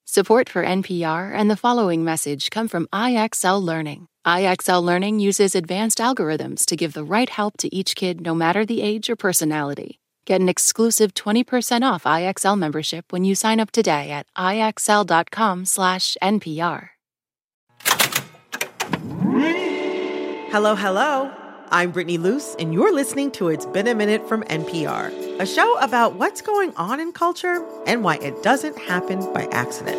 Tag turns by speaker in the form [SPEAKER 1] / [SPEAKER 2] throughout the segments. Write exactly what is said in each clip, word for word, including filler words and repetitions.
[SPEAKER 1] Support for N P R and the following message come from I X L Learning. I X L Learning uses advanced algorithms to give the right help to each kid no matter the age or personality. Get an exclusive twenty percent off I X L membership when you sign up today at ixl.com slash NPR.
[SPEAKER 2] Hello, hello. I'm Brittany Luce, and you're listening to It's Been a Minute from N P R, a show about what's going on in culture and why it doesn't happen by accident.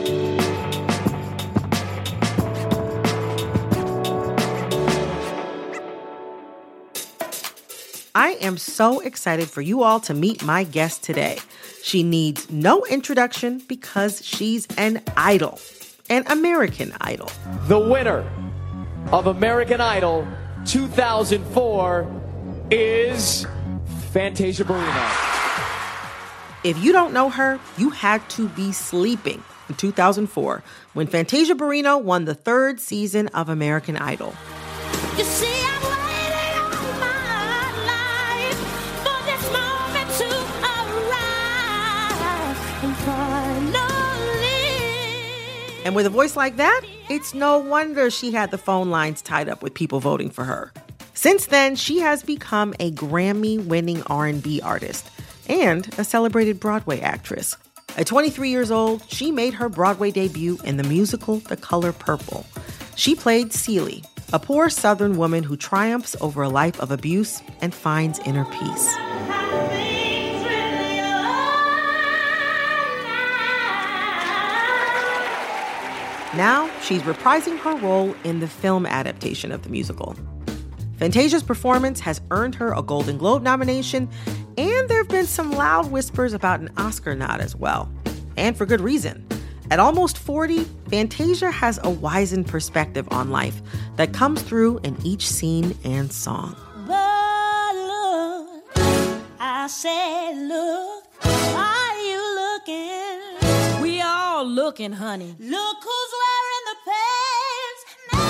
[SPEAKER 2] I am so excited for you all to meet my guest today. She needs no introduction because she's an idol, an American Idol.
[SPEAKER 3] The winner of American Idol two thousand four is Fantasia Barrino.
[SPEAKER 2] If you don't know her, you had to be sleeping in two thousand four when Fantasia Barrino won the third season of American Idol.
[SPEAKER 4] You see, I've waited all my life for this moment to arrive, and finally.
[SPEAKER 2] And with a voice like that, it's no wonder she had the phone lines tied up with people voting for her. Since then, she has become a Grammy-winning R and B artist and a celebrated Broadway actress. At twenty-three years old, she made her Broadway debut in the musical The Color Purple. She played Celie, a poor Southern woman who triumphs over a life of abuse and finds inner peace. Now, she's reprising her role in the film adaptation of the musical. Fantasia's performance has earned her a Golden Globe nomination, and there have been some loud whispers about an Oscar nod as well. And for good reason. At almost forty, Fantasia has a wizened perspective on life that comes through in each scene and song.
[SPEAKER 4] But look, I said, look, are you looking? We all looking, honey. Look who's wearing the pants now.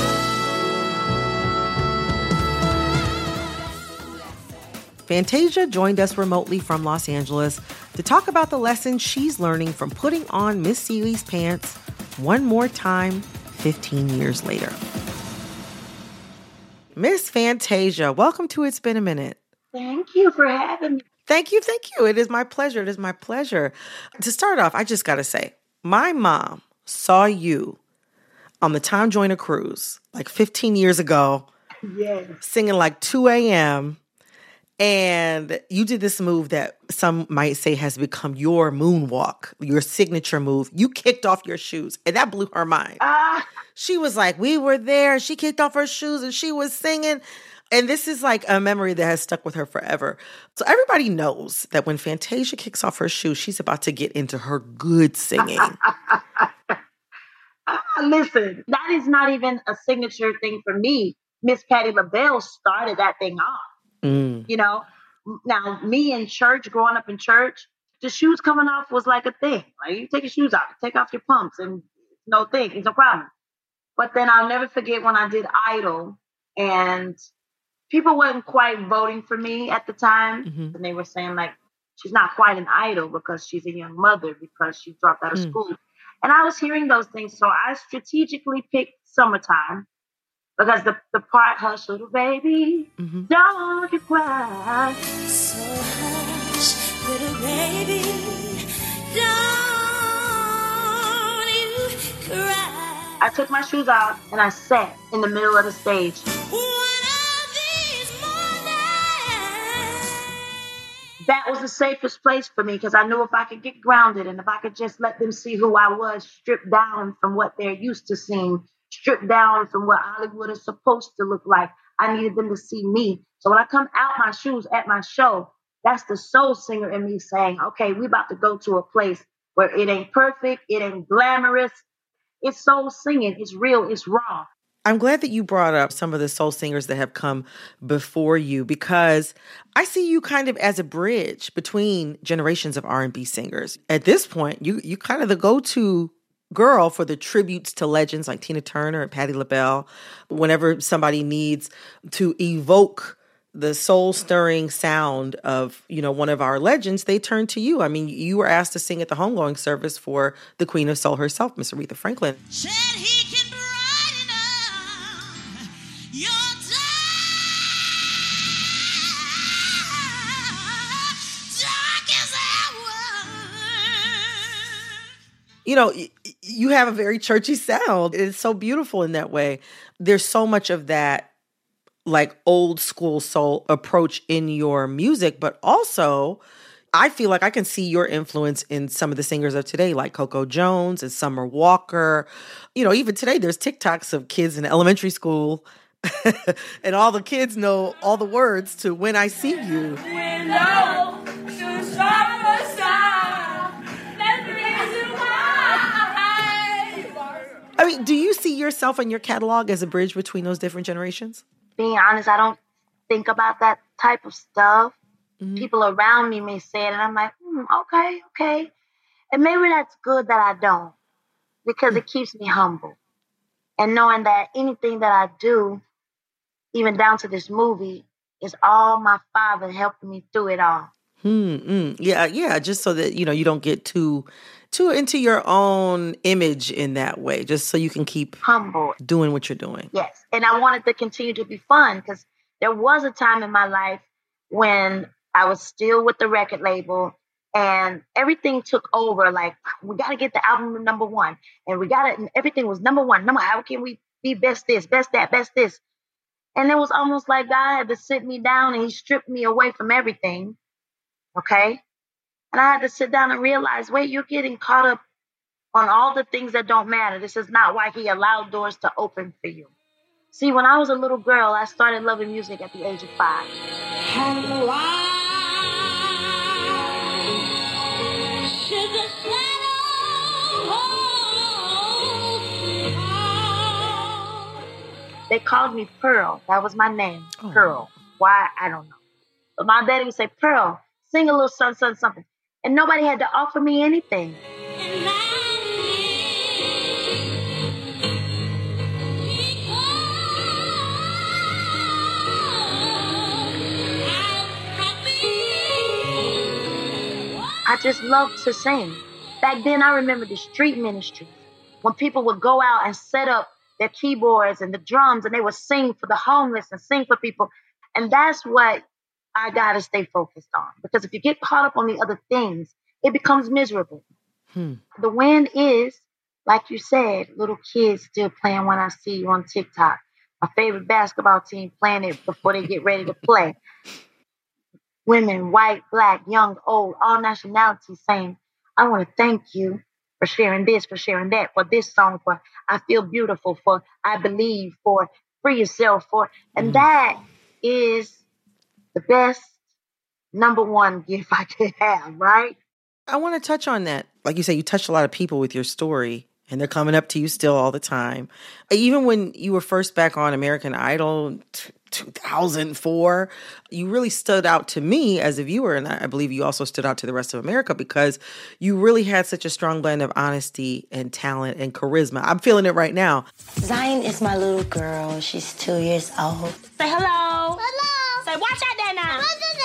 [SPEAKER 2] Fantasia joined us remotely from Los Angeles to talk about the lessons she's learning from putting on Miss Celie's pants one more time fifteen years later. Miss Fantasia, welcome to It's Been a Minute.
[SPEAKER 5] Thank you for having me.
[SPEAKER 2] Thank you, thank you. It is my pleasure. It is my pleasure. To start off, I just got to say, my mom saw you on the Tom Joyner cruise like fifteen years ago,
[SPEAKER 5] Yes.
[SPEAKER 2] singing like two a.m., and you did this move that some might say has become your moonwalk, your signature move. You kicked off your shoes, and that blew her mind.
[SPEAKER 5] Ah,
[SPEAKER 2] She was like, we were there. She kicked off her shoes, and she was singing. And this is like a memory that has stuck with her forever. So everybody knows that when Fantasia kicks off her shoes, she's about to get into her good singing.
[SPEAKER 5] ah, listen, that is not even a signature thing for me. Miss Patti LaBelle started that thing off.
[SPEAKER 2] Mm.
[SPEAKER 5] You know, now me in church, growing up in church, the shoes coming off was like a thing. Like you take your shoes off, take off your pumps, and no thing, it's no problem. But then I'll never forget when I did Idol, and people wasn't quite voting for me at the time,
[SPEAKER 2] Mm-hmm.
[SPEAKER 5] and they were saying like she's not quite an idol because she's a young mother because she dropped out of
[SPEAKER 2] Mm.
[SPEAKER 5] school. And I was hearing those things, so I strategically picked Summertime. Because the, the part, hush, little baby,
[SPEAKER 2] Mm-hmm.
[SPEAKER 5] don't you cry.
[SPEAKER 4] So hush, little baby, don't you cry.
[SPEAKER 5] I took my shoes off and I sat in the middle of the stage.
[SPEAKER 4] One of these mornings.
[SPEAKER 5] That was the safest place for me because I knew if I could get grounded and if I could just let them see who I was, stripped down from what they're used to seeing, stripped down from what Hollywood is supposed to look like, I needed them to see me. So when I come out my shoes at my show, that's the soul singer in me saying, okay, we about to go to a place where it ain't perfect, it ain't glamorous. It's soul singing, it's real, it's raw.
[SPEAKER 2] I'm glad that you brought up some of the soul singers that have come before you because I see you kind of as a bridge between generations of R and B singers. At this point, you you kind of the go-to girl for the tributes to legends like Tina Turner and Patti LaBelle. Whenever somebody needs to evoke the soul-stirring sound of, you know, one of our legends, they turned to you. I mean, you were asked to sing at the homegoing service for the Queen of Soul herself, Miss Aretha Franklin.
[SPEAKER 4] Said he can brighten up your darkest hour.
[SPEAKER 2] You know, y- you have a very churchy sound. It's so beautiful in that way. There's so much of that like old school soul approach in your music, but also I feel like I can see your influence in some of the singers of today, like Coco Jones and Summer Walker. You know, even today there's TikToks of kids in elementary school and all the kids know all the words to When I See You.
[SPEAKER 4] Window to summer star, that's the reason why.
[SPEAKER 2] I mean, do you see yourself in your catalog as a bridge between those different generations?
[SPEAKER 5] Being honest, I don't think about that type of stuff.
[SPEAKER 2] Mm-hmm.
[SPEAKER 5] People around me may say it, and I'm like, hmm, okay, okay. And maybe that's good that I don't, because it keeps me humble. And knowing that anything that I do, even down to this movie, is all my Father helping me through it all.
[SPEAKER 2] Hmm. Yeah. Yeah. Just so that, you know, you don't get too, too into your own image in that way, just so you can keep
[SPEAKER 5] Humble.
[SPEAKER 2] doing what you're doing.
[SPEAKER 5] Yes. And I wanted to continue to be fun, because there was a time in my life when I was still with the record label and everything took over. Like, we got to get the album to number one, and we got it. And everything was number one. Number, how can we be best this, best that, best this? And it was almost like God had to sit me down and he stripped me away from everything. Okay. And I had to sit down and realize, wait, you're getting caught up on all the things that don't matter. This is not why he allowed doors to open for you. See, when I was a little girl, I started loving music at the age of five.
[SPEAKER 4] And why should the shadow hold?
[SPEAKER 5] They called me Pearl. That was my name,
[SPEAKER 2] Oh.
[SPEAKER 5] Pearl. Why? I don't know. But my daddy would say, Pearl, sing a little something, something, something. And nobody had to offer me anything.
[SPEAKER 4] And that
[SPEAKER 5] I just loved to sing. Back then, I remember the street ministry, when people would go out and set up their keyboards and the drums, and they would sing for the homeless and sing for people. And that's what I got to stay focused on. Because if you get caught up on the other things, it becomes miserable.
[SPEAKER 2] Hmm.
[SPEAKER 5] The win is, like you said, little kids still playing When I See You on TikTok. My favorite basketball team playing it before they get ready to play. Women, white, black, young, old, all nationalities saying, I want to thank you for sharing this, for sharing that, for this song, for I Feel Beautiful, for I Believe, for Free Yourself, for, and that is the best number one gift I could have, right?
[SPEAKER 2] I want to touch on that. Like you say, you touched a lot of people with your story, and they're coming up to you still all the time. Even when you were first back on American Idol, t- two thousand four, you really stood out to me as a viewer, and I believe you also stood out to the rest of America because you really had such a strong blend of honesty and talent and charisma. I'm feeling it right now.
[SPEAKER 6] Zion is my little girl. She's two years old.
[SPEAKER 4] say hello. Hello. Say, watch out there now.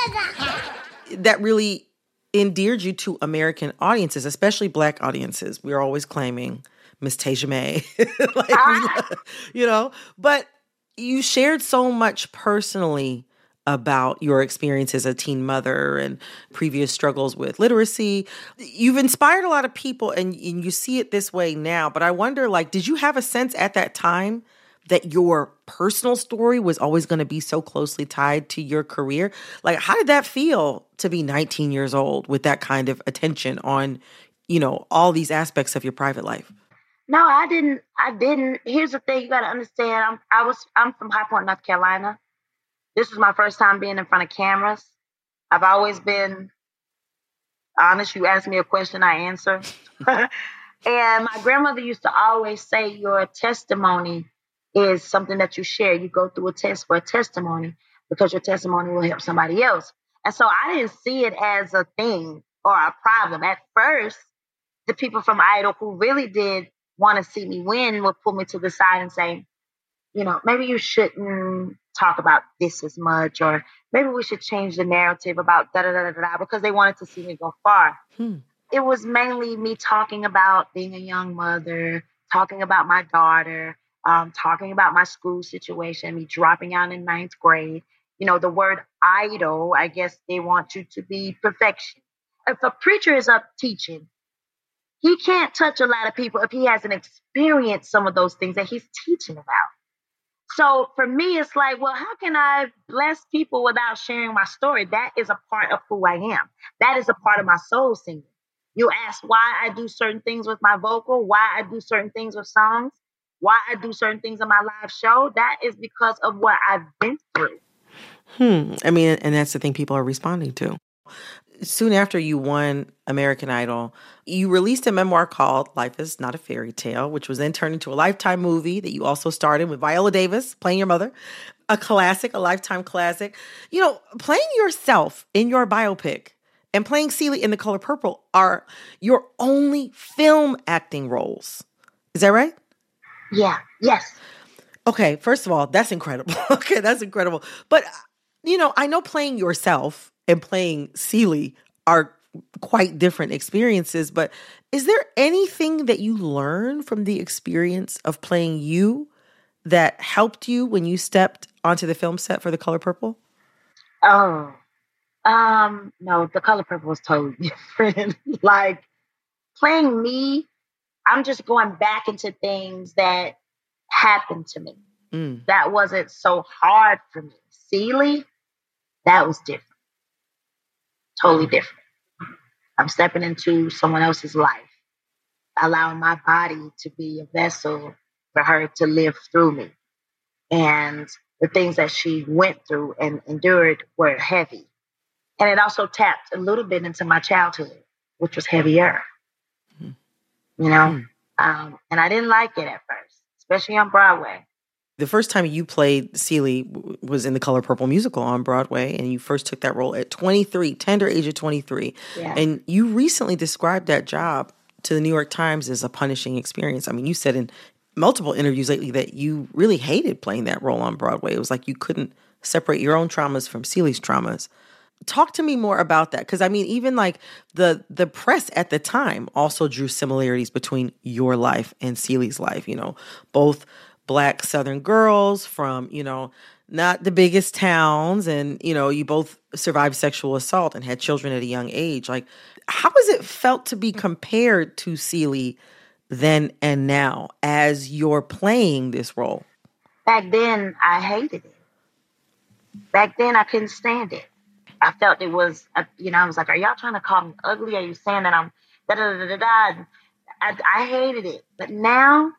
[SPEAKER 2] That really endeared you to American audiences, especially Black audiences. We're always claiming Miss Tasia May, like we, you know, but you shared so much personally about your experience as a teen mother and previous struggles with literacy. You've inspired a lot of people, and, and you see it this way now. But I wonder, like, did you have a sense at that time that your personal story was always going to be so closely tied to your career? Like, how did that feel to be nineteen years old with that kind of attention on, you know, all these aspects of your private life?
[SPEAKER 5] No, I didn't. I didn't. Here's the thing you got to understand. I'm, I was, I'm from High Point, North Carolina. This was my first time being in front of cameras. I've always been honest. You ask me a question, I answer. And my grandmother used to always say, your testimony is something that you share. You go through a test for a testimony because your testimony will help somebody else. And so I didn't see it as a thing or a problem. At first, the people from Idol who really did want to see me win would pull me to the side and say, you know, maybe you shouldn't talk about this as much, or maybe we should change the narrative about da da da da da, because they wanted to see me go far.
[SPEAKER 2] Hmm.
[SPEAKER 5] It was mainly me talking about being a young mother, talking about my daughter, um, talking about my school situation, me dropping out in ninth grade. You know, the word idol, I guess they want you to be perfection. If a preacher is up teaching, he can't touch a lot of people if he hasn't experienced some of those things that he's teaching about. So for me, it's like, well, how can I bless people without sharing my story? That is a part of who I am. That is a part of my soul singing. You ask why I do certain things with my vocal, why I do certain things with songs, why I do certain things in my live show. That is because of what I've been through.
[SPEAKER 2] Hmm. I mean, and that's the thing people are responding to. Soon after you won American Idol, you released a memoir called Life is Not a Fairy Tale, which was then turned into a Lifetime movie that you also starred in with Viola Davis playing your mother. A classic, a Lifetime classic. You know, playing yourself in your biopic and playing Celie in The Color Purple are your only film acting roles. Is that right?
[SPEAKER 5] Yeah. Yes.
[SPEAKER 2] Okay, first of all, that's incredible. Okay, that's incredible. But, you know, I know playing yourself and playing Celie are quite different experiences, but is there anything that you learned from the experience of playing you that helped you when you stepped onto the film set for The Color Purple?
[SPEAKER 5] Oh, um, no, The Color Purple was totally different. Like, playing me, I'm just going back into things that happened to me.
[SPEAKER 2] Mm.
[SPEAKER 5] That wasn't so hard for me. Celie, that was different. Totally different. I'm stepping into someone else's life, allowing my body to be a vessel for her to live through me. And the things that she went through and endured were heavy. And it also tapped a little bit into my childhood, which was heavier. Mm. You know? Mm. Um, and I didn't like it at first, especially on Broadway.
[SPEAKER 2] The first time you played Celie was in The Color Purple musical on Broadway, and you first took that role at twenty-three, tender age of twenty-three.
[SPEAKER 5] Yeah.
[SPEAKER 2] And you recently described that job to the New York Times as a punishing experience. I mean, you said in multiple interviews lately that you really hated playing that role on Broadway. It was like you couldn't separate your own traumas from Celie's traumas. Talk to me more about that, because I mean, even like the the press at the time also drew similarities between your life and Celie's life. You know, both Black Southern girls from, you know, not the biggest towns, and you know, you both survived sexual assault and had children at a young age. Like, how has it felt to be compared to Celie then and now as you're playing this role?
[SPEAKER 5] Back then, I hated it. Back then, I couldn't stand it. I felt it was, you know, I was like, are y'all trying to call me ugly? Are you saying that I'm da da da da da? I, I hated it. But now,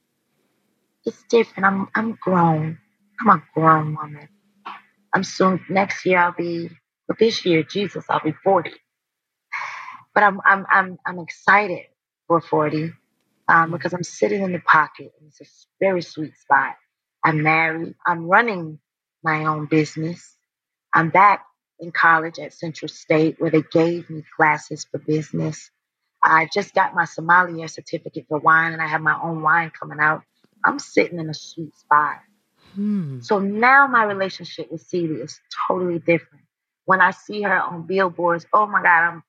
[SPEAKER 5] it's different. I'm I'm grown. I'm a grown woman. I'm soon, next year I'll be, but this year, Jesus, I'll be forty. But I'm I'm I'm I'm excited for forty um, because I'm sitting in the pocket. It's a very sweet spot. I'm married. I'm running my own business. I'm back in college at Central State where they gave me classes for business. I just got my sommelier certificate for wine, and I have my own wine coming out. I'm sitting in a sweet spot. Hmm. So now my relationship with Celie is totally different. When I see her on billboards, oh my God, I'm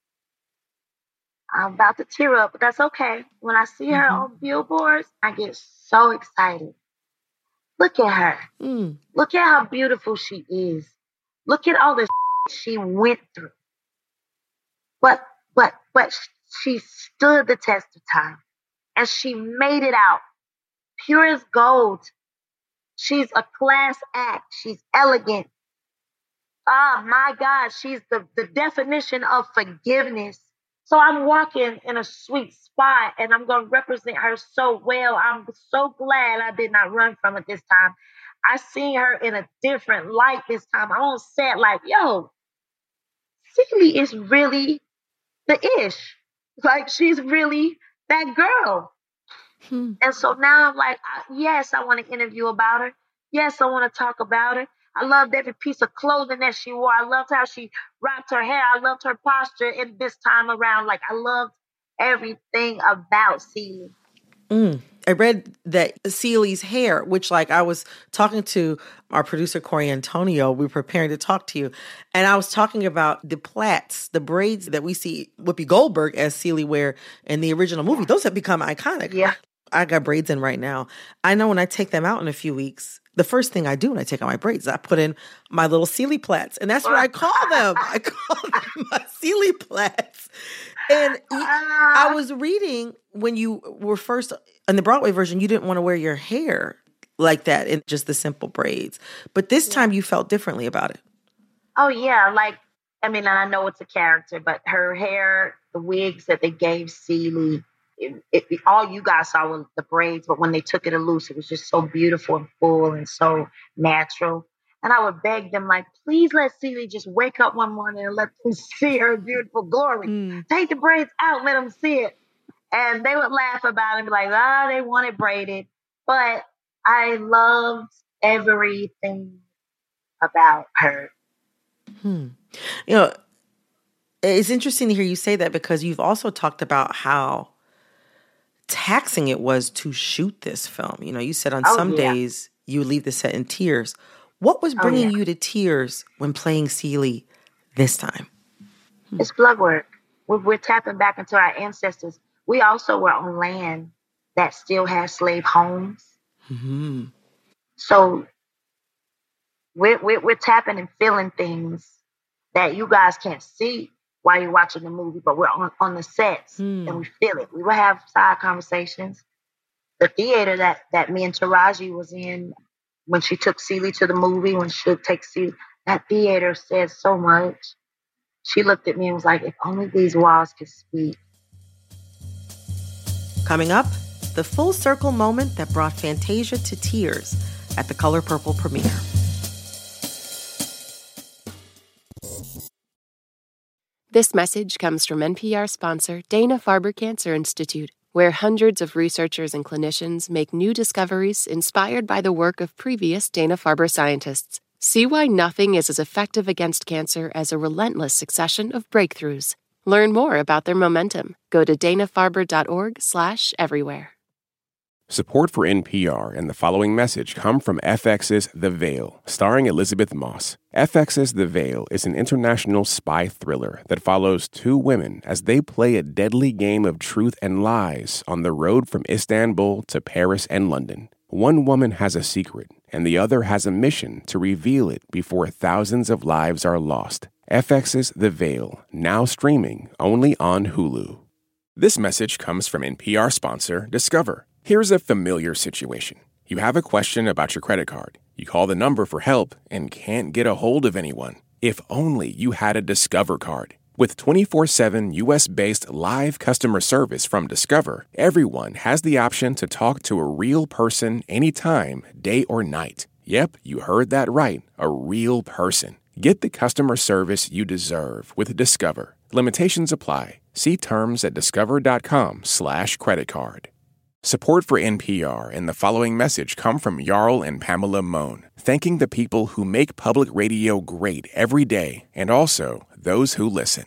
[SPEAKER 5] I'm about to tear up, but that's okay. When I see her mm-hmm. on billboards, I get so excited. Look at her. Mm. Look at how beautiful she is. Look at all the she went through. But but but she stood the test of time, and she made it out. Pure as gold. She's a class act. She's elegant. Oh my God, she's the, the definition of forgiveness. So I'm walking in a sweet spot, and I'm going to represent her so well. I'm so glad I did not run from it this time. I seen her in a different light this time. I don't say it like, yo, Celie is really the ish. Like, she's really that girl. Hmm. And so now I'm like, yes, I want to interview about her. Yes, I want to talk about her. I loved every piece of clothing that she wore. I loved how she wrapped her hair. I loved her posture in this time around. Like, I loved everything about Celie.
[SPEAKER 2] Mm. I read that Celie's hair, which like I was talking to our producer, Corey Antonio, we were preparing to talk to you. And I was talking about the plaits, the braids that we see Whoopi Goldberg as Celie wear in the original movie. Those have become iconic.
[SPEAKER 5] Yeah.
[SPEAKER 2] I got braids in right now. I know when I take them out in a few weeks, the first thing I do when I take out my braids, I put in my little Celie plaits. And that's what I call them. I call them my Celie plaits. And I was reading when you were first in the Broadway version, you didn't want to wear your hair like that in just the simple braids. But this time you felt differently about it.
[SPEAKER 5] Oh, yeah. Like, I mean, and I know it's a character, but her hair, the wigs that they gave Celie, it, it, all you guys saw was the braids. But when they took it loose, it was just so beautiful and full and so natural. And I would beg them, like, please let Celie just wake up one morning and let them see her beautiful glory. Mm. Take the braids out, let them see it. And they would laugh about it and be like, ah, oh, they want it braided. But I loved everything about her.
[SPEAKER 2] Hmm. You know, it's interesting to hear you say that because you've also talked about how taxing it was to shoot this film. You know, you said on
[SPEAKER 5] oh,
[SPEAKER 2] some
[SPEAKER 5] yeah.
[SPEAKER 2] days you would leave the set in tears. What was bringing oh, yeah. you to tears when playing Celie this time?
[SPEAKER 5] Hmm. It's blood work. We're, we're tapping back into our ancestors. We also were on land that still has slave homes.
[SPEAKER 2] Mm-hmm.
[SPEAKER 5] So we're, we're, we're tapping and feeling things that you guys can't see while you're watching the movie, but we're on, on the sets mm. and we feel it. We will have side conversations. The theater that, that me and Taraji was in when she took Celie to the movie, when she takes Celie, that theater said so much. She looked at me and was like, if only these walls could speak.
[SPEAKER 2] Coming up, the full circle moment that brought Fantasia to tears at the Color Purple premiere.
[SPEAKER 1] This message comes from N P R sponsor Dana-Farber Cancer Institute, where hundreds of researchers and clinicians make new discoveries inspired by the work of previous Dana-Farber scientists. See why nothing is as effective against cancer as a relentless succession of breakthroughs. Learn more about their momentum. Go to dana-farber.org slash everywhere.
[SPEAKER 7] Support for N P R and the following message come from F X's The Veil, starring Elizabeth Moss. F X's The Veil is an international spy thriller that follows two women as they play a deadly game of truth and lies on the road from Istanbul to Paris and London. One woman has a secret, and the other has a mission to reveal it before thousands of lives are lost. F X's The Veil, now streaming only on Hulu. This message comes from N P R sponsor Discover. Here's a familiar situation. You have a question about your credit card. You call the number for help and can't get a hold of anyone. If only you had a Discover card. With twenty-four seven U S-based live customer service from Discover, everyone has the option to talk to a real person anytime, day or night. Yep, you heard that right, a real person. Get the customer service you deserve with Discover. Limitations apply. See terms at discover.com slash credit card. Support for N P R and the following message come from Jarl and Pamela Mohn, thanking the people who make public radio great every day and also those who listen.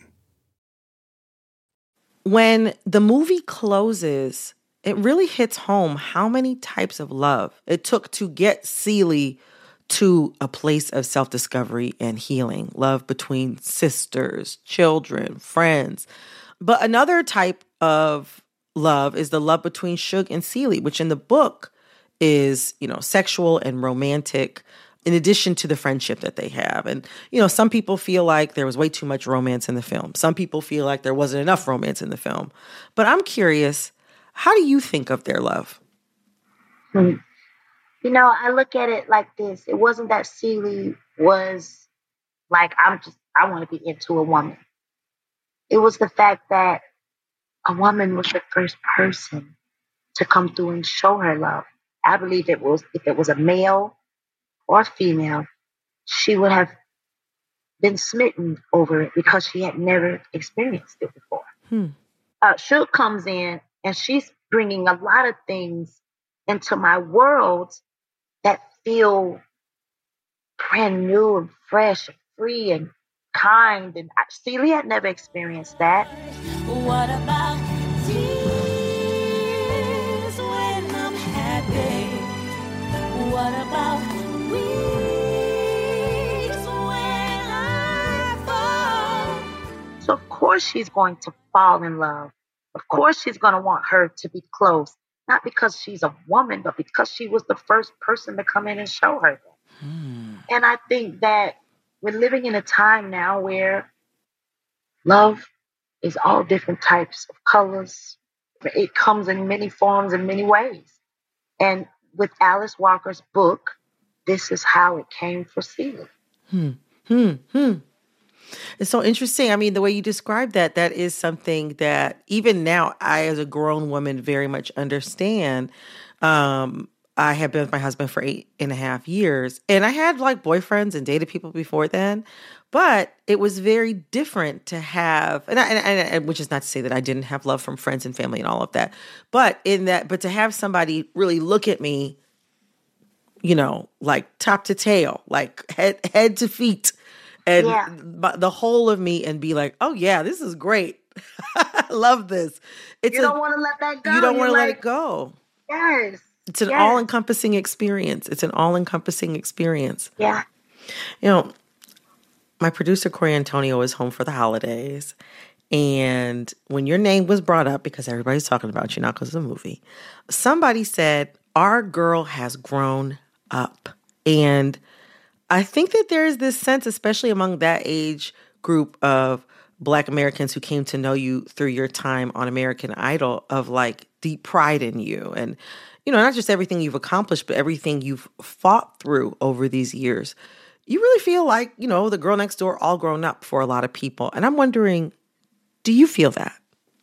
[SPEAKER 2] When the movie closes, it really hits home how many types of love it took to get Celie to a place of self-discovery and healing. Love between sisters, children, friends. But another type of love is the love between Suge and Celie, which in the book is, you know, sexual and romantic in addition to the friendship that they have. And, you know, some people feel like there was way too much romance in the film. Some people feel like there wasn't enough romance in the film. But I'm curious, how do you think of their love?
[SPEAKER 5] Hmm. You know, I look at it like this. It wasn't that Celie was like, I'm just, I want to be into a woman. It was the fact that a woman was the first person to come through and show her love. I believe it was, if it was a male or female, she would have been smitten over it because she had never experienced it before.
[SPEAKER 2] Hmm.
[SPEAKER 5] Uh, Suge comes in and she's bringing a lot of things into my world that feel brand new and fresh and free and kind. And Celie had never experienced that.
[SPEAKER 4] What about tears when
[SPEAKER 5] course she's going to fall in love. Of course she's going to want her to be close. Not because she's a woman, but because she was the first person to come in and show her that. Hmm. And I think that we're living in a time now where love is all different types of colors. It comes in many forms and many ways. And with Alice Walker's book, this is how it came for Celie.
[SPEAKER 2] Hmm. Hmm. Hmm. It's so interesting. I mean, the way you described that, that is something that even now I, as a grown woman, very much understand. Um, I have been with my husband for eight and a half years, and I had like boyfriends and dated people before then, but it was very different to have, and, I, and, and which is not to say that I didn't have love from friends and family and all of that, but in that, but to have somebody really look at me, you know, like top to tail, like head head to feet. And
[SPEAKER 5] yeah.
[SPEAKER 2] the whole of me and be like, oh, yeah, this is great. I love this. It's
[SPEAKER 5] you don't want to let that go.
[SPEAKER 2] You don't want to
[SPEAKER 5] like,
[SPEAKER 2] let it go.
[SPEAKER 5] Yes.
[SPEAKER 2] It's an
[SPEAKER 5] yes.
[SPEAKER 2] all-encompassing experience. It's an all-encompassing experience.
[SPEAKER 5] Yeah.
[SPEAKER 2] You know, my producer, Corey Antonio, is home for the holidays. And when your name was brought up, because everybody's talking about you now because of the movie, somebody said, our girl has grown up. And I think that there is this sense, especially among that age group of Black Americans who came to know you through your time on American Idol, of like deep pride in you. And, you know, not just everything you've accomplished, but everything you've fought through over these years. You really feel like, you know, the girl next door, all grown up for a lot of people. And I'm wondering, do you feel that?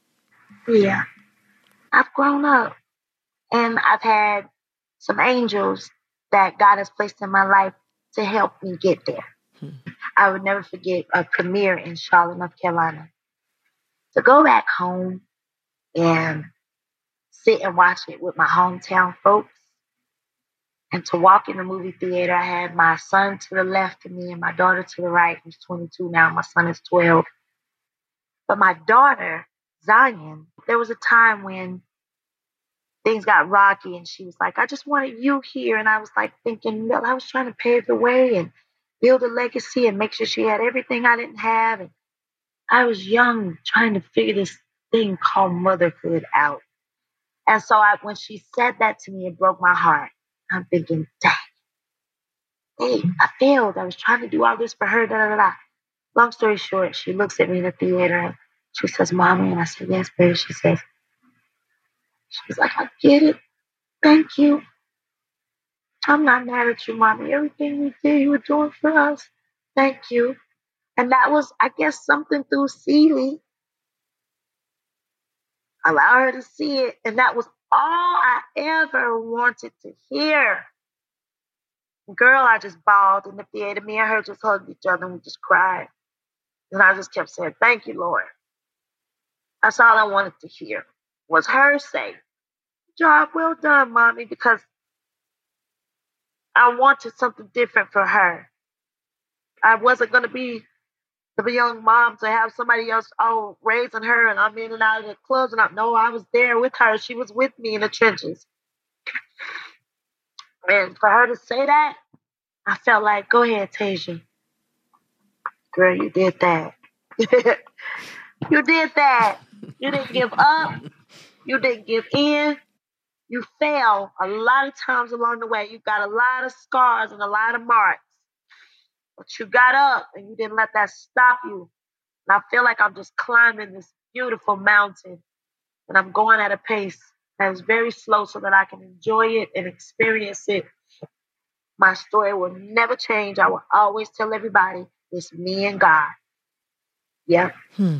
[SPEAKER 5] Yeah, I've grown up, and I've had some angels that God has placed in my life to help me get there. Hmm. I would never forget a premiere in Charlotte, North Carolina. To go back home and sit and watch it with my hometown folks, and to walk in the movie theater, I had my son to the left of me and my daughter to the right, who's twenty-two now. My son is twelve. But my daughter, Zion, there was a time when things got rocky and she was like, I just wanted you here. And I was like thinking, well, I was trying to pave the way and build a legacy and make sure she had everything I didn't have. And I was young, trying to figure this thing called motherhood out. And so I, when she said that to me, it broke my heart. I'm thinking, dang, hey, I failed. I was trying to do all this for her, da da da da. Long story short, she looks at me in the theater and she says, Mommy. And I said, yes, baby. She says, She's like, I get it. Thank you. I'm not mad at you, Mommy. Everything you did, you were doing for us. Thank you. And that was, I guess, something through Celie. Allow her to see it. And that was all I ever wanted to hear. Girl, I just bawled in the theater. Me and her just hugged each other and we just cried. And I just kept saying, thank you, Lord. That's all I wanted to hear was her say, job well done, Mommy, because I wanted something different for her. I wasn't going to be the young mom to have somebody else oh, raising her and I'm in and out of the clubs. And I know I was there with her. She was with me in the trenches. And for her to say that, I felt like, go ahead, Tasia. Girl, you did that. You did that. You didn't give up. You didn't give in. You fell a lot of times along the way. You got a lot of scars and a lot of marks. But you got up and you didn't let that stop you. And I feel like I'm just climbing this beautiful mountain. And I'm going at a pace that is very slow so that I can enjoy it and experience it. My story will never change. I will always tell everybody it's me and God. Yeah.
[SPEAKER 2] Hmm.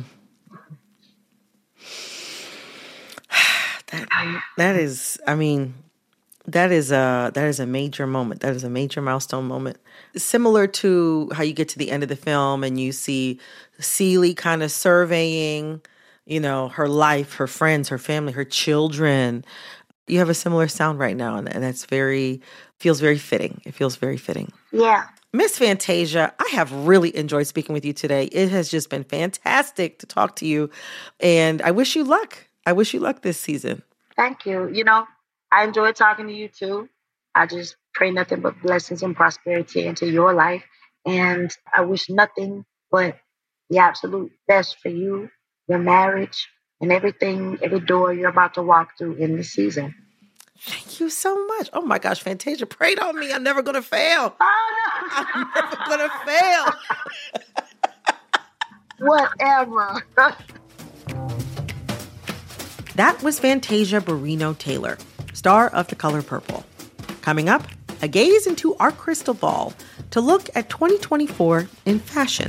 [SPEAKER 2] That, that is, I mean, that is a that is a major moment. That is a major milestone moment. Similar to how you get to the end of the film and you see Celie kind of surveying, you know, her life, her friends, her family, her children. You have a similar sound right now, and that's very feels very fitting. It feels very fitting.
[SPEAKER 5] Yeah.
[SPEAKER 2] Miss Fantasia, I have really enjoyed speaking with you today. It has just been fantastic to talk to you, and I wish you luck. I wish you luck this season.
[SPEAKER 5] Thank you. You know, I enjoyed talking to you too. I just pray nothing but blessings and prosperity into your life. And I wish nothing but the absolute best for you your marriage, and everything, every door you're about to walk through in the season.
[SPEAKER 2] Thank you so much. Oh my gosh, Fantasia prayed on me. I'm never going to fail.
[SPEAKER 5] Oh, no.
[SPEAKER 2] I'm never going to fail.
[SPEAKER 5] Whatever.
[SPEAKER 2] That was Fantasia Barrino Taylor, star of The Color Purple. Coming up, a gaze into our crystal ball to look at twenty twenty-four in fashion.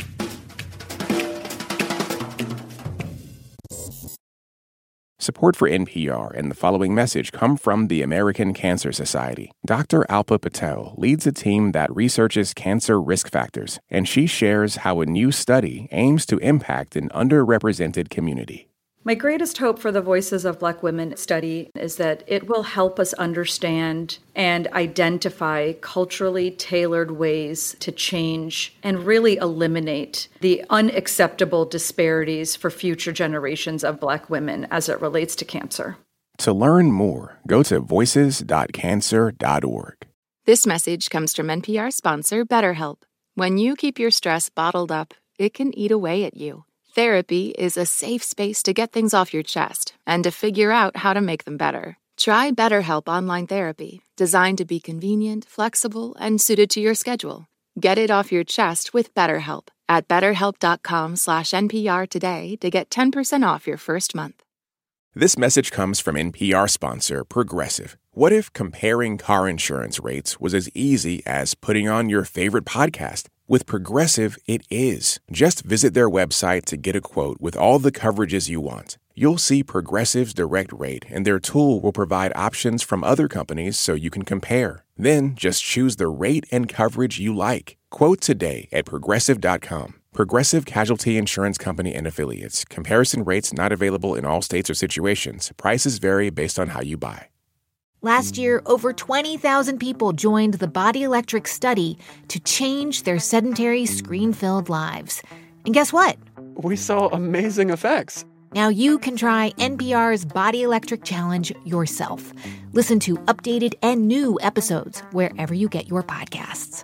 [SPEAKER 7] Support for N P R and the following message come from the American Cancer Society. Doctor Alpa Patel leads a team that researches cancer risk factors, and she shares how a new study aims to impact an underrepresented community.
[SPEAKER 8] My greatest hope for the Voices of Black Women study is that it will help us understand and identify culturally tailored ways to change and really eliminate the unacceptable disparities for future generations of Black women as it relates to cancer.
[SPEAKER 7] To learn more, go to voices dot cancer dot org.
[SPEAKER 1] This message comes from N P R sponsor BetterHelp. When you keep your stress bottled up, it can eat away at you. Therapy is a safe space to get things off your chest and to figure out how to make them better. Try BetterHelp Online Therapy, designed to be convenient, flexible, and suited to your schedule. Get it off your chest with BetterHelp at betterhelp.com slash NPR today to get ten percent off your first month.
[SPEAKER 7] This message comes from N P R sponsor Progressive. What if comparing car insurance rates was as easy as putting on your favorite podcast? With Progressive, it is. Just visit their website to get a quote with all the coverages you want. You'll see Progressive's direct rate, and their tool will provide options from other companies so you can compare. Then just choose the rate and coverage you like. Quote today at progressive dot com. Progressive Casualty Insurance Company and Affiliates. Comparison rates not available in all states or situations. Prices vary based on how you buy.
[SPEAKER 9] Last year, over twenty thousand people joined the Body Electric study to change their sedentary, screen-filled lives. And guess what?
[SPEAKER 10] We saw amazing effects.
[SPEAKER 9] Now you can try N P R's Body Electric Challenge yourself. Listen to updated and new episodes wherever you get your podcasts.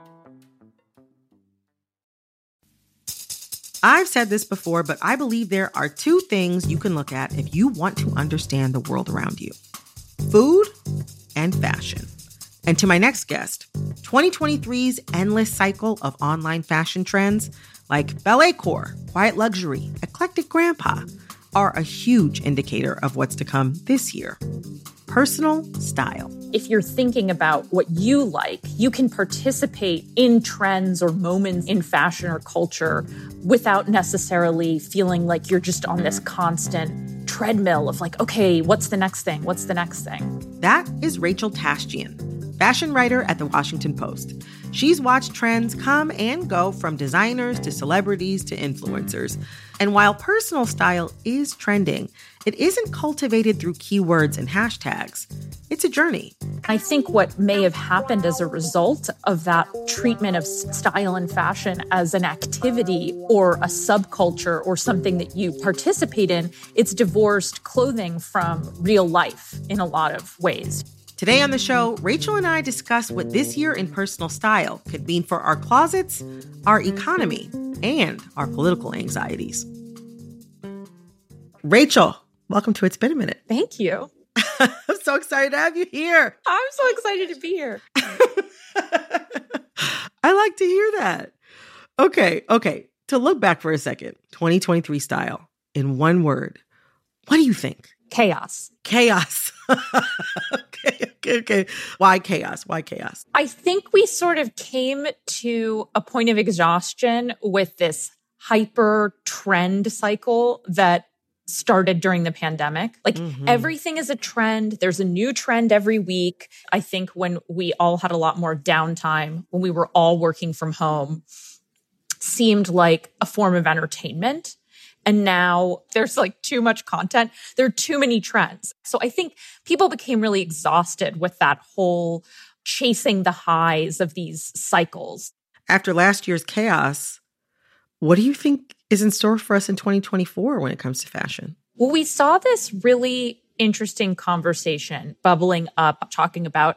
[SPEAKER 2] I've said this before, but I believe there are two things you can look at if you want to understand the world around you: food and fashion. And to my next guest, twenty twenty-three's endless cycle of online fashion trends like ballet core, quiet luxury, eclectic grandpa are a huge indicator of what's to come this year. Personal style.
[SPEAKER 11] If you're thinking about what you like, you can participate in trends or moments in fashion or culture without necessarily feeling like you're just on this constant treadmill of like, okay, what's the next thing? What's the next thing?
[SPEAKER 2] That is Rachel Tashjian, fashion writer at The Washington Post. She's watched trends come and go from designers to celebrities to influencers. And while personal style is trending, it isn't cultivated through keywords and hashtags. It's a journey.
[SPEAKER 11] I think what may have happened as a result of that treatment of style and fashion as an activity or a subculture or something that you participate in, it's divorced clothing from real life in a lot of ways.
[SPEAKER 2] Today on the show, Rachel and I discuss what this year in personal style could mean for our closets, our economy, and our political anxieties. Rachel, welcome to It's Been a Minute.
[SPEAKER 11] Thank you.
[SPEAKER 2] I'm so excited to have you here.
[SPEAKER 11] I'm so excited to be here.
[SPEAKER 2] I like to hear that. Okay, okay. To look back for a second, twenty twenty-three style, in one word, what do you think?
[SPEAKER 11] Chaos.
[SPEAKER 2] Chaos. okay, okay, okay. Why chaos? Why chaos?
[SPEAKER 11] I think we sort of came to a point of exhaustion with this hyper trend cycle that started during the pandemic. Like mm-hmm. everything is a trend. There's a new trend every week. I think when we all had a lot more downtime, when we were all working from home, seemed like a form of entertainment. And now there's like too much content. There are too many trends. So I think people became really exhausted with that whole chasing the highs of these cycles.
[SPEAKER 2] After last year's chaos, what do you think is in store for us in twenty twenty-four when it comes to fashion?
[SPEAKER 11] Well, we saw this really interesting conversation bubbling up, talking about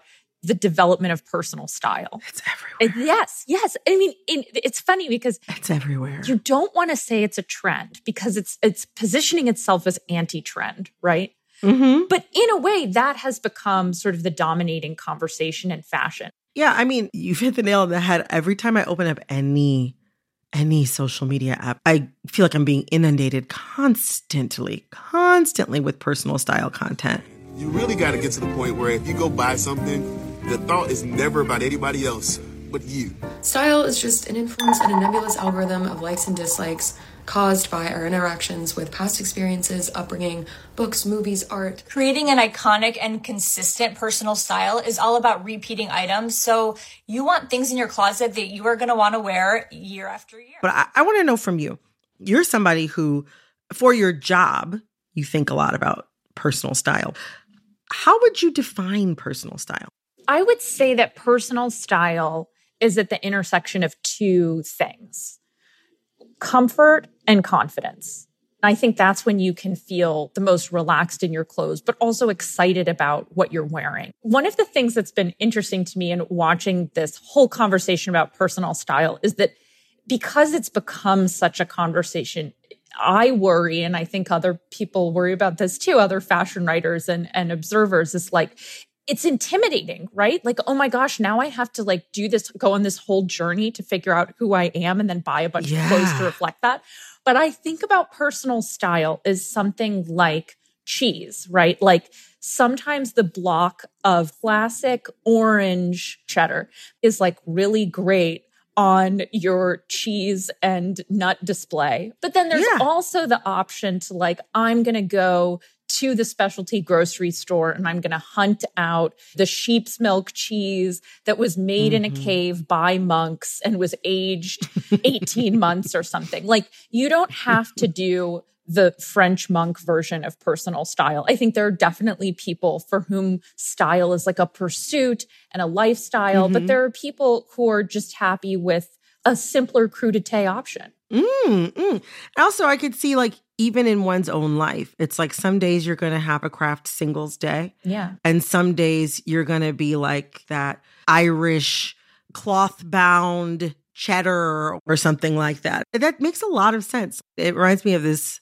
[SPEAKER 11] the development of personal style.
[SPEAKER 2] It's everywhere.
[SPEAKER 11] It, yes, yes. I mean, it, it's funny because
[SPEAKER 2] it's everywhere.
[SPEAKER 11] You don't want to say it's a trend because it's it's positioning itself as anti-trend, right?
[SPEAKER 2] Mm-hmm.
[SPEAKER 11] But in a way, that has become sort of the dominating conversation in fashion.
[SPEAKER 2] Yeah, I mean, you've hit the nail on the head. Every time I open up any any social media app, I feel like I'm being inundated constantly, constantly with personal style content.
[SPEAKER 12] You really got to get to the point where if you go buy something, the thought is never about anybody else but you.
[SPEAKER 13] Style is just an influence and a nebulous algorithm of likes and dislikes caused by our interactions with past experiences, upbringing, books, movies, art.
[SPEAKER 14] Creating an iconic and consistent personal style is all about repeating items. So you want things in your closet that you are going to want to wear year after year.
[SPEAKER 2] But I, I want to know from you, you're somebody who, for your job, you think a lot about personal style. How would you define personal style?
[SPEAKER 11] I would say that personal style is at the intersection of two things: comfort and confidence. I think that's when you can feel the most relaxed in your clothes, but also excited about what you're wearing. One of the things that's been interesting to me in watching this whole conversation about personal style is that because it's become such a conversation, I worry, and I think other people worry about this too, other fashion writers and, and observers, is like, it's intimidating, right? Like, oh my gosh, now I have to like do this, go on this whole journey to figure out who I am and then buy a bunch
[SPEAKER 2] yeah.
[SPEAKER 11] of clothes to reflect that. But I think about personal style as something like cheese, right? Like sometimes the block of classic orange cheddar is like really great on your cheese and nut display. But then there's
[SPEAKER 2] yeah.
[SPEAKER 11] also the option to like, I'm going to go to the specialty grocery store and I'm going to hunt out the sheep's milk cheese that was made mm-hmm. in a cave by monks and was aged eighteen months or something. Like, you don't have to do the French monk version of personal style. I think there are definitely people for whom style is like a pursuit and a lifestyle, mm-hmm. but there are people who are just happy with a simpler crudité option.
[SPEAKER 2] Mm, mm. Also, I could see like even in one's own life, it's like some days you're going to have a craft singles day.
[SPEAKER 11] Yeah.
[SPEAKER 2] And some days you're going to be like that Irish cloth bound cheddar or something like that. That makes a lot of sense. It reminds me of this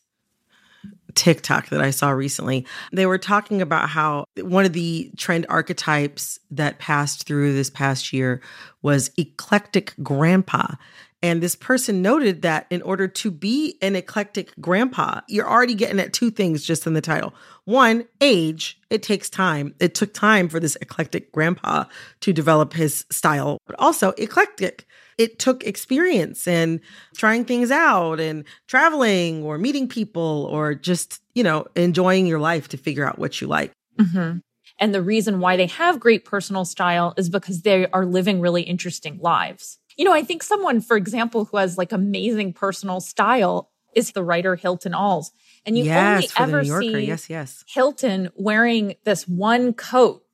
[SPEAKER 2] TikTok that I saw recently. They were talking about how one of the trend archetypes that passed through this past year was eclectic grandpa. And this person noted that in order to be an eclectic grandpa, you're already getting at two things just in the title. One, age. It takes time. It took time for this eclectic grandpa to develop his style, but also eclectic. It took experience and trying things out and traveling or meeting people or just, you know, enjoying your life to figure out what you like.
[SPEAKER 11] Mm-hmm. And the reason why they have great personal style is because they are living really interesting lives. You know, I think someone, for example, who has like amazing personal style is the writer Hilton Als. And you
[SPEAKER 2] yes,
[SPEAKER 11] only
[SPEAKER 2] for
[SPEAKER 11] ever
[SPEAKER 2] the New Yorker.
[SPEAKER 11] see
[SPEAKER 2] yes, yes.
[SPEAKER 11] Hilton wearing this one coat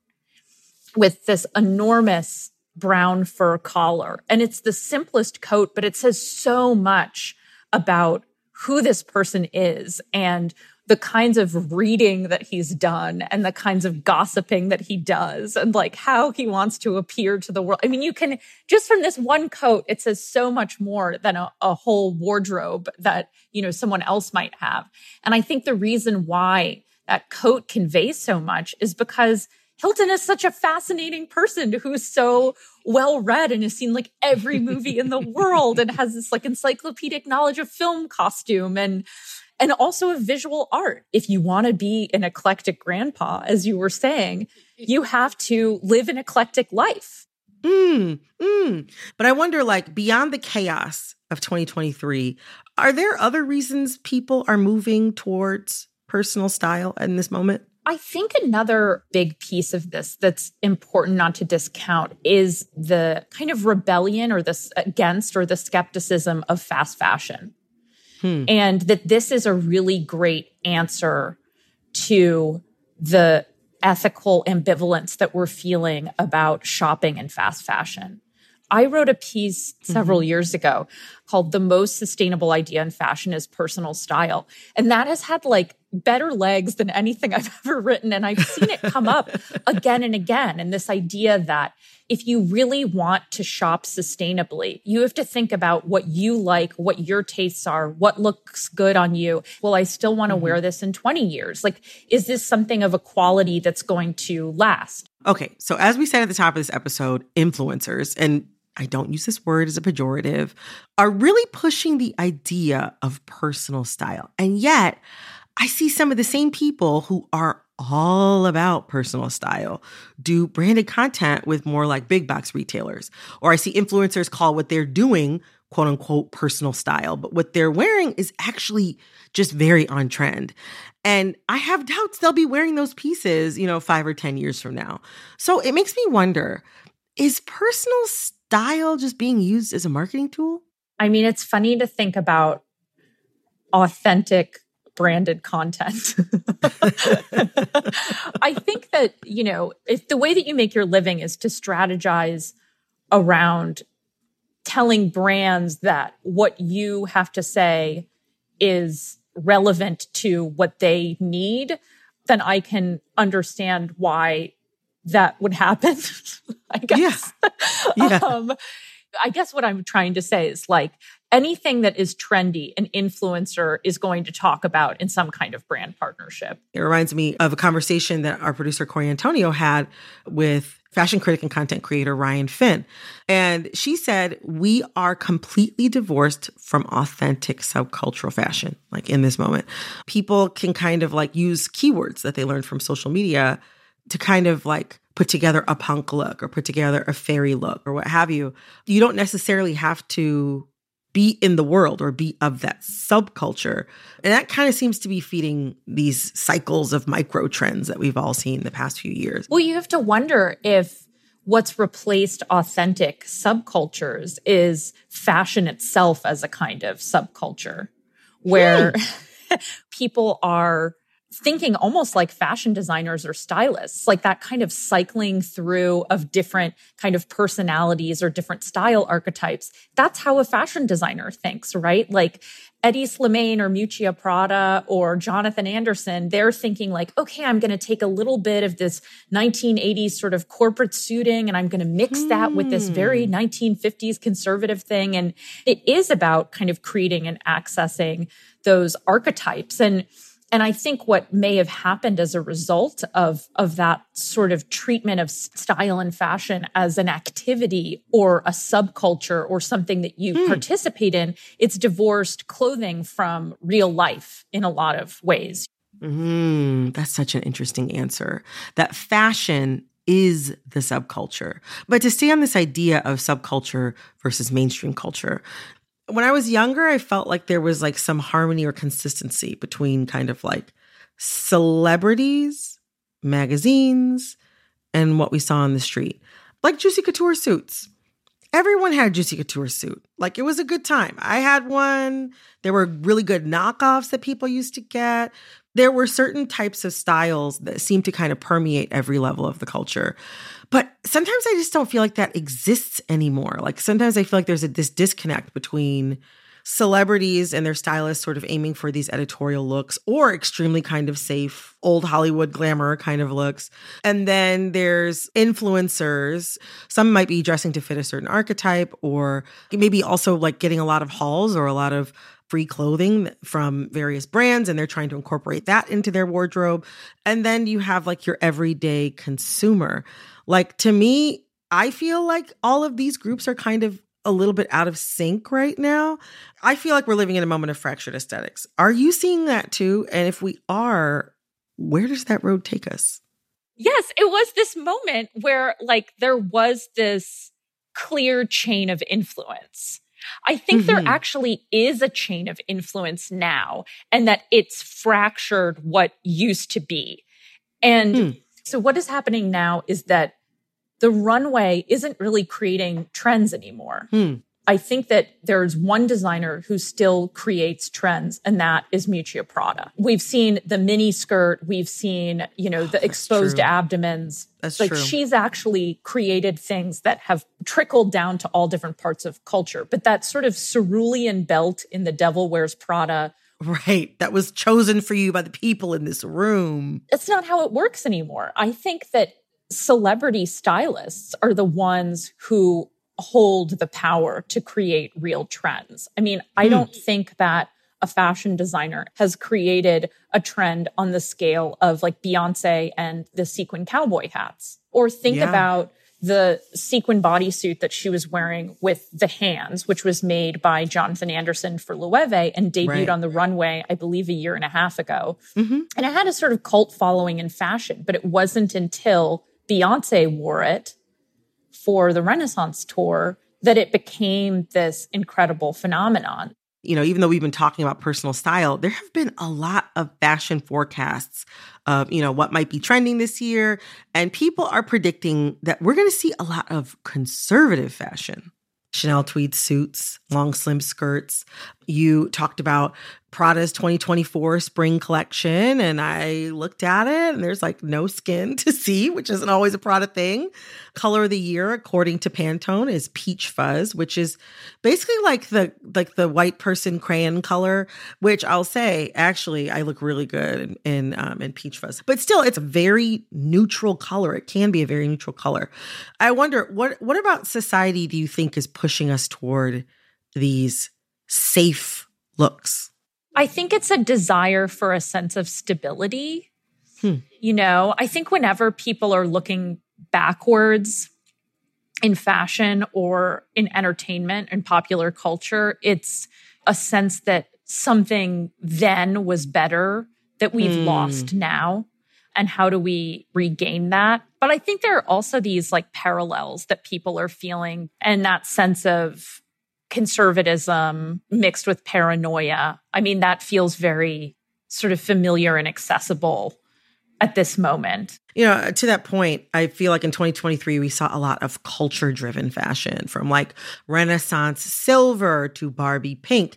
[SPEAKER 11] with this enormous brown fur collar. And it's the simplest coat, but it says so much about who this person is and the kinds of reading that he's done and the kinds of gossiping that he does and like how he wants to appear to the world. I mean, you can just from this one coat, it says so much more than a, a whole wardrobe that, you know, someone else might have. And I think the reason why that coat conveys so much is because Hilton is such a fascinating person who's so well read and has seen like every movie in the world and has this like encyclopedic knowledge of film costume and and also of visual art. If you want to be an eclectic grandpa, as you were saying, you have to live an eclectic life.
[SPEAKER 2] Mm, mm. But I wonder, like, beyond the chaos of twenty twenty-three, are there other reasons people are moving towards personal style in this moment?
[SPEAKER 11] I think another big piece of this that's important not to discount is the kind of rebellion or this against or the skepticism of fast fashion. Hmm. And that this is a really great answer to the ethical ambivalence that we're feeling about shopping in fast fashion. I wrote a piece several mm-hmm. years ago called The Most Sustainable Idea in Fashion is Personal Style. And that has had like better legs than anything I've ever written. And I've seen it come up again and again. And this idea that if you really want to shop sustainably, you have to think about what you like, what your tastes are, what looks good on you. Well, I still want to mm-hmm. wear this in twenty years. Like, is this something of a quality that's going to last?
[SPEAKER 2] Okay. So as we said at the top of this episode, influencers, and I don't use this word as a pejorative, are really pushing the idea of personal style. And yet I see some of the same people who are all about personal style do branded content with more like big box retailers. Or I see influencers call what they're doing, quote unquote, personal style. But what they're wearing is actually just very on trend. And I have doubts they'll be wearing those pieces, you know, five or ten years from now. So it makes me wonder, is personal style just being used as a marketing tool?
[SPEAKER 11] I mean, it's funny to think about authentic branded content. I think that, you know, if the way that you make your living is to strategize around telling brands that what you have to say is relevant to what they need, then I can understand why that would happen. I guess. Yeah. Yeah. um, I guess what I'm trying to say is like anything that is trendy, an influencer is going to talk about in some kind of brand partnership.
[SPEAKER 2] It reminds me of a conversation that our producer Corey Antonio had with fashion critic and content creator Ryan Finn. And she said, we are completely divorced from authentic subcultural fashion, like in this moment. People can kind of like use keywords that they learned from social media to kind of like put together a punk look or put together a fairy look or what have you. You don't necessarily have to be in the world or be of that subculture. And that kind of seems to be feeding these cycles of micro trends that we've all seen the past few years.
[SPEAKER 11] Well, you have to wonder if what's replaced authentic subcultures is fashion itself as a kind of subculture where hmm. people are thinking almost like fashion designers or stylists, like that kind of cycling through of different kind of personalities or different style archetypes. That's how a fashion designer thinks, right? Like Eddie Slimane or Miuccia Prada or Jonathan Anderson, they're thinking like, okay, I'm going to take a little bit of this nineteen eighties sort of corporate suiting and I'm going to mix mm. that with this very nineteen fifties conservative thing. And it is about kind of creating and accessing those archetypes. And And I think what may have happened as a result of, of that sort of treatment of style and fashion as an activity or a subculture or something that you mm. participate in, it's divorced clothing from real life in a lot of ways.
[SPEAKER 2] Mm, that's such an interesting answer. That fashion is the subculture. But to stay on this idea of subculture versus mainstream culture, when I was younger, I felt like there was like some harmony or consistency between kind of like celebrities, magazines, and what we saw on the street. Like Juicy Couture suits. Everyone had a Juicy Couture suit. Like it was a good time. I had one. There were really good knockoffs that people used to get. There were certain types of styles that seemed to kind of permeate every level of the culture. But sometimes I just don't feel like that exists anymore. Like sometimes I feel like there's a, this disconnect between celebrities and their stylists sort of aiming for these editorial looks or extremely kind of safe, old Hollywood glamour kind of looks. And then there's influencers. Some might be dressing to fit a certain archetype or maybe also like getting a lot of hauls or a lot of free clothing from various brands, and they're trying to incorporate that into their wardrobe. And then you have like your everyday consumer. Like to me, I feel like all of these groups are kind of a little bit out of sync right now. I feel like we're living in a moment of fractured aesthetics. Are you seeing that too? And if we are, where does that road take us?
[SPEAKER 11] Yes, it was this moment where like there was this clear chain of influence. I think mm-hmm. there actually is a chain of influence now, and that it's fractured what used to be. And mm. so what is happening now is that the runway isn't really creating trends anymore. Mm. I think that there's one designer who still creates trends, and that is Miuccia Prada. We've seen the mini skirt. We've seen, you know, the exposed true. abdomens.
[SPEAKER 2] That's
[SPEAKER 11] like
[SPEAKER 2] true.
[SPEAKER 11] She's actually created things that have trickled down to all different parts of culture. But that sort of cerulean belt in The Devil Wears Prada
[SPEAKER 2] Right. That was chosen for you by the people in this room.
[SPEAKER 11] It's not how it works anymore. I think that celebrity stylists are the ones who hold the power to create real trends. I mean, I hmm. don't think that a fashion designer has created a trend on the scale of like Beyonce and the sequin cowboy hats. Or think yeah. about the sequin bodysuit that she was wearing with the hands, which was made by Jonathan Anderson for Loewe and debuted right. on the runway, I believe, a year and a half ago. Mm-hmm. And it had a sort of cult following in fashion, but it wasn't until Beyonce wore it for the Renaissance tour that it became this incredible phenomenon.
[SPEAKER 2] You know, even though we've been talking about personal style, there have been a lot of fashion forecasts of, you know, what might be trending this year. And people are predicting that we're going to see a lot of conservative fashion. Chanel tweed suits, long slim skirts. You talked about Prada's twenty twenty-four spring collection, and I looked at it, and there's like no skin to see, which isn't always a Prada thing. Color of the year, according to Pantone, is peach fuzz, which is basically like the like the white person crayon color, which I'll say, actually, I look really good in in, um, in peach fuzz. But still, it's a very neutral color. It can be a very neutral color. I wonder, what what about society do you think is pushing us toward these safe looks?
[SPEAKER 11] I think it's a desire for a sense of stability. Hmm. You know, I think whenever people are looking backwards in fashion or in entertainment and popular culture, it's a sense that something then was better that we've hmm. lost now. And how do we regain that? But I think there are also these like parallels that people are feeling, and that sense of conservatism mixed with paranoia. I mean, that feels very sort of familiar and accessible at this moment.
[SPEAKER 2] You know, to that point, I feel like in twenty twenty-three, we saw a lot of culture-driven fashion, from like Renaissance silver to Barbie pink.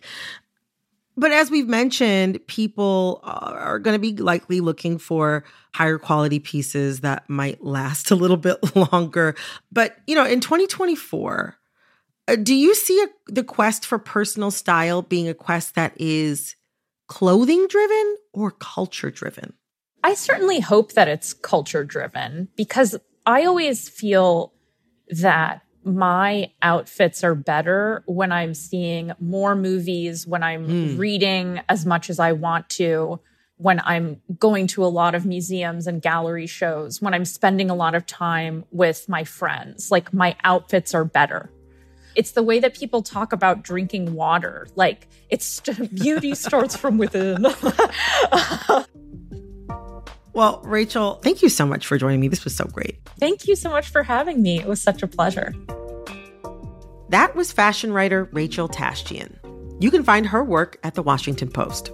[SPEAKER 2] But as we've mentioned, people are going to be likely looking for higher quality pieces that might last a little bit longer. But, you know, in twenty twenty-four, Uh, do you see a, the quest for personal style being a quest that is clothing driven or culture driven?
[SPEAKER 11] I certainly hope that it's culture driven, because I always feel that my outfits are better when I'm seeing more movies, when I'm mm. reading as much as I want to, when I'm going to a lot of museums and gallery shows, when I'm spending a lot of time with my friends. Like, my outfits are better. It's the way that people talk about drinking water. Like, it's st- beauty starts from within.
[SPEAKER 2] Well, Rachel, thank you so much for joining me. This was so great.
[SPEAKER 11] Thank you so much for having me. It was such a pleasure.
[SPEAKER 2] That was fashion writer Rachel Tashjian. You can find her work at The Washington Post.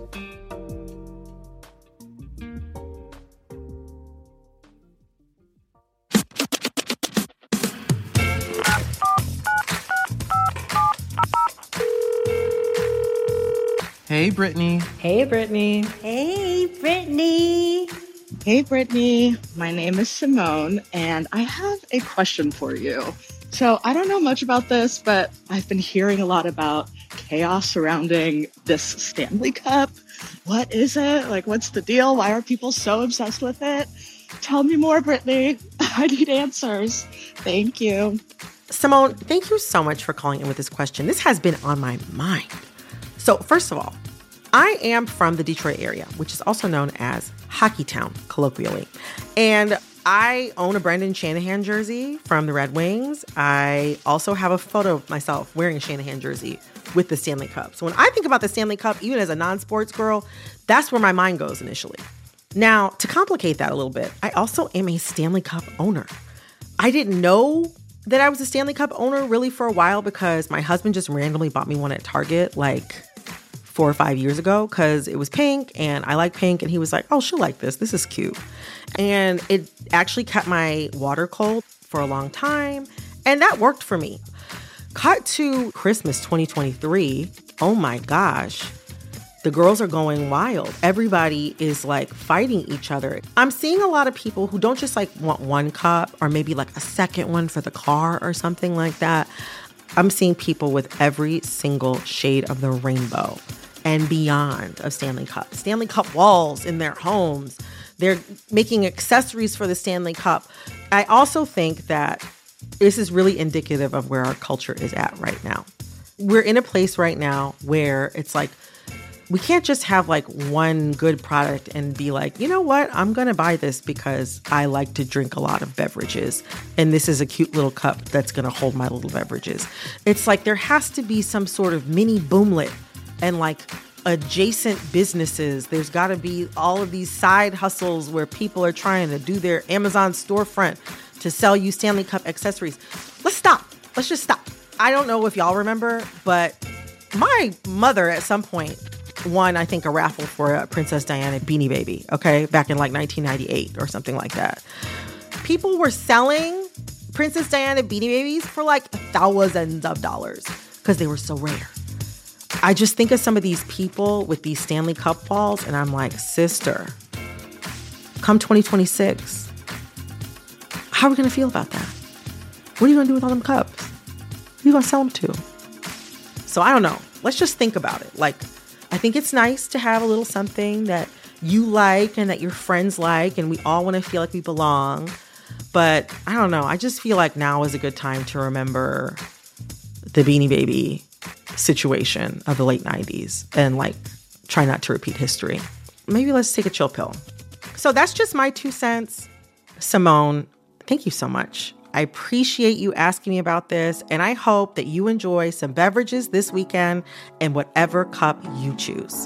[SPEAKER 15] Hey, Brittany.
[SPEAKER 16] Hey, Brittany.
[SPEAKER 6] Hey, Brittany.
[SPEAKER 16] Hey, Brittany. My name is Simone, and I have a question for you. So I don't know much about this, but I've been hearing a lot about chaos surrounding this Stanley Cup. What is it? Like, what's the deal? Why are people so obsessed with it? Tell me more, Brittany. I need answers. Thank you.
[SPEAKER 2] Simone, thank you so much for calling in with this question. This has been on my mind. So first of all, I am from the Detroit area, which is also known as Hockey Town, colloquially. And I own a Brendan Shanahan jersey from the Red Wings. I also have a photo of myself wearing a Shanahan jersey with the Stanley Cup. So when I think about the Stanley Cup, even as a non-sports girl, that's where my mind goes initially. Now, to complicate that a little bit, I also am a Stanley Cup owner. I didn't know that I was a Stanley Cup owner really for a while because my husband just randomly bought me one at Target like four or five years ago because it was pink and I like pink. And he was like, oh, she'll like this. This is cute. And it actually kept my water cold for a long time. And that worked for me. Cut to Christmas twenty twenty-three. Oh my gosh. The girls are going wild. Everybody is like fighting each other. I'm seeing a lot of people who don't just like want one cup or maybe like a second one for the car or something like that. I'm seeing people with every single shade of the rainbow. and beyond of Stanley Cup. Stanley Cup walls in their homes. They're making accessories for the Stanley Cup. I also think that this is really indicative of where our culture is at right now. We're in a place right now where it's like, we can't just have like one good product and be like, you know what, I'm going to buy this because I like to drink a lot of beverages. And this is a cute little cup that's going to hold my little beverages. It's like there has to be some sort of mini boomlet and like adjacent businesses. There's got to be all of these side hustles where people are trying to do their Amazon storefront to sell you Stanley Cup accessories. Let's stop. Let's just stop. I don't know if y'all remember, but my mother at some point won, I think, a raffle for a Princess Diana Beanie Baby, okay, back in like nineteen ninety-eight or something like that. People were selling Princess Diana Beanie Babies for like thousands of dollars because they were so rare. I just think of some of these people with these Stanley Cup balls, and I'm like, sister, come twenty twenty-six, how are we going to feel about that? What are you going to do with all them cups? Who are you going to sell them to? So I don't know. Let's just think about it. Like, I think it's nice to have a little something that you like and that your friends like, and we all want to feel like we belong. But I don't know. I just feel like now is a good time to remember the Beanie Baby situation of the late nineties and like try not to repeat history. Maybe let's take a chill pill. So that's just my two cents. Simone, thank you so much. I appreciate you asking me about this, and I hope that you enjoy some beverages this weekend in whatever cup you choose.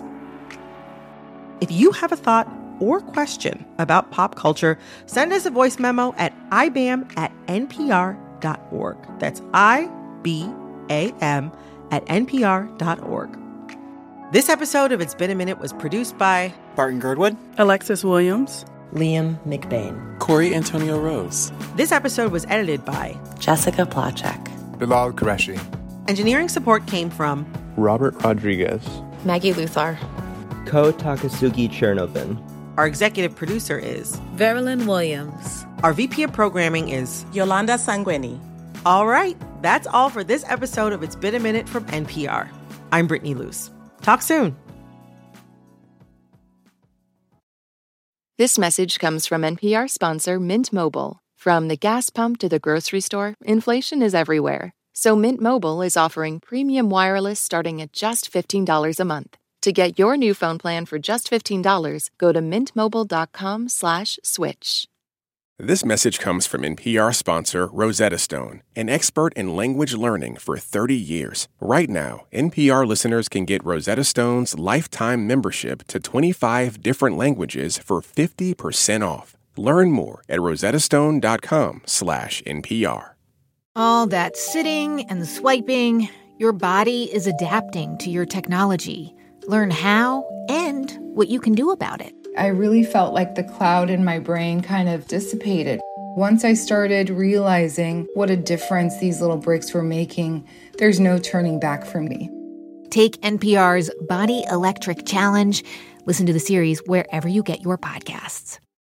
[SPEAKER 2] If you have a thought or question about pop culture, send us a voice memo at I B A M at N P R dot org. That's I B A M at N P R dot org. This episode of It's Been a Minute was produced by
[SPEAKER 10] Barton Girdwood,
[SPEAKER 15] Alexis Williams,
[SPEAKER 17] Liam McBain,
[SPEAKER 10] Corey Antonio Rose.
[SPEAKER 2] This episode was edited by
[SPEAKER 17] Jessica Placzek,
[SPEAKER 18] Bilal Qureshi.
[SPEAKER 2] Engineering support came from
[SPEAKER 18] Robert Rodriguez,
[SPEAKER 19] Maggie Luthar,
[SPEAKER 20] Ko Takasugi Chernovin.
[SPEAKER 2] Our executive producer is
[SPEAKER 21] Verilyn Williams.
[SPEAKER 2] Our V P of programming is
[SPEAKER 22] Yolanda Sanguini.
[SPEAKER 2] All right, that's all for this episode of It's Been a Minute from N P R. I'm Brittany Luce. Talk soon.
[SPEAKER 1] This message comes from N P R sponsor Mint Mobile. From the gas pump to the grocery store, inflation is everywhere. So Mint Mobile is offering premium wireless starting at just fifteen dollars a month. To get your new phone plan for just fifteen dollars, go to mintmobile.com slash switch.
[SPEAKER 7] This message comes from N P R sponsor Rosetta Stone, an expert in language learning for thirty years. Right now, N P R listeners can get Rosetta Stone's lifetime membership to twenty-five different languages for fifty percent off. Learn more at rosettastone.com slash NPR.
[SPEAKER 9] All that sitting and swiping, your body is adapting to your technology. Learn how and what you can do about it.
[SPEAKER 23] I really felt like the cloud in my brain kind of dissipated. Once I started realizing what a difference these little breaks were making, there's no turning back for me.
[SPEAKER 9] Take N P R's Body Electric Challenge. Listen to the series wherever you get your podcasts.